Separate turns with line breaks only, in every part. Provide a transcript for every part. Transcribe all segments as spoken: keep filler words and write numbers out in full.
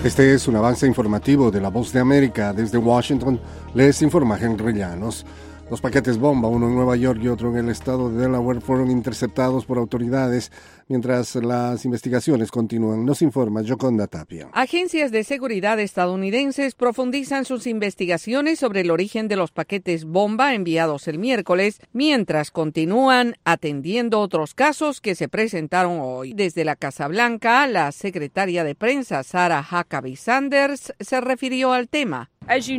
Este es un avance informativo de La Voz de América. Desde Washington les informa Henry Llanos. Los paquetes bomba, uno en Nueva York y otro en el estado de Delaware, fueron interceptados por autoridades mientras las investigaciones continúan. Nos informa Yoconda Tapia.
Agencias de seguridad estadounidenses profundizan sus investigaciones sobre el origen de los paquetes bomba enviados el miércoles, mientras continúan atendiendo otros casos que se presentaron hoy. Desde la Casa Blanca, la secretaria de prensa Sarah Huckabee Sanders se refirió al tema.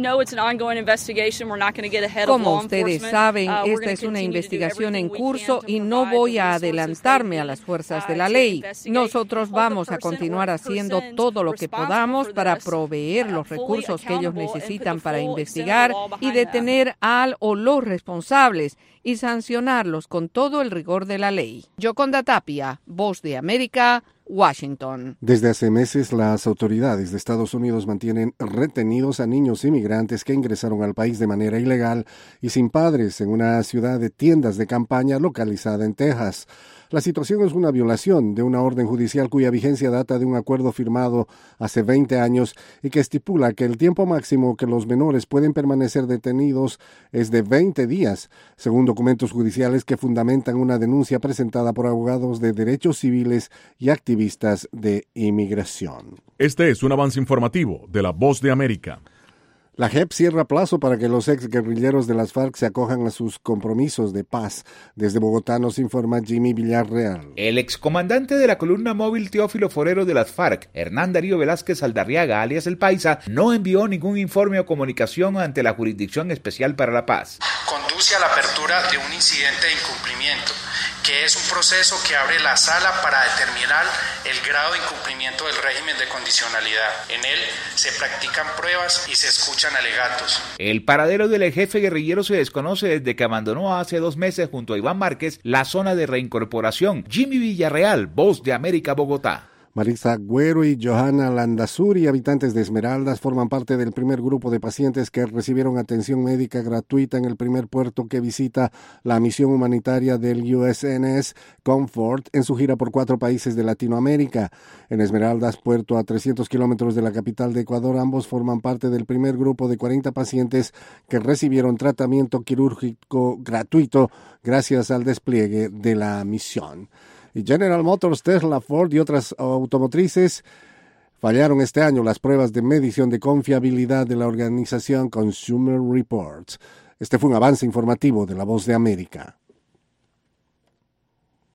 Como ustedes saben, esta es una investigación en curso y no voy a adelantarme a las fuerzas de la ley. Nosotros vamos a continuar haciendo todo lo que podamos para proveer los recursos que ellos necesitan para investigar y detener al o los responsables y sancionarlos con todo el rigor de la ley. Yoconda Tapia, Voz de América, Washington.
Desde hace meses, las autoridades de Estados Unidos mantienen retenidos a niños inmigrantes que ingresaron al país de manera ilegal y sin padres en una ciudad de tiendas de campaña localizada en Texas. La situación es una violación de una orden judicial cuya vigencia data de un acuerdo firmado hace veinte años y que estipula que el tiempo máximo que los menores pueden permanecer detenidos es de veinte días, según documentos judiciales que fundamentan una denuncia presentada por abogados de derechos civiles y activistas de inmigración.
Este es un avance informativo de La Voz de América.
La J E P cierra plazo para que los exguerrilleros de las FARC se acojan a sus compromisos de paz. Desde Bogotá nos informa Jimmy Villarreal.
El excomandante de la columna móvil Teófilo Forero de las FARC, Hernán Darío Velázquez Aldarriaga, alias El Paisa, no envió ningún informe o comunicación ante la Jurisdicción Especial para la Paz.
Conduce a la apertura de un incidente de incumplimiento, que es un proceso que abre la sala para determinar el grado de incumplimiento del régimen de condicionalidad. En él se practican pruebas y se escuchan alegatos.
El paradero del jefe guerrillero se desconoce desde que abandonó hace dos meses junto a Iván Márquez la zona de reincorporación. Jimmy Villarreal, Voz de América, Bogotá.
Marisa Agüero y Johanna Landazuri, habitantes de Esmeraldas, forman parte del primer grupo de pacientes que recibieron atención médica gratuita en el primer puerto que visita la misión humanitaria del U S N S Comfort en su gira por cuatro países de Latinoamérica. En Esmeraldas, puerto a trescientos kilómetros de la capital de Ecuador, ambos forman parte del primer grupo de cuarenta pacientes que recibieron tratamiento quirúrgico gratuito gracias al despliegue de la misión. Y General Motors, Tesla, Ford y otras automotrices fallaron este año las pruebas de medición de confiabilidad de la organización Consumer Reports. Este fue un avance informativo de La Voz de América.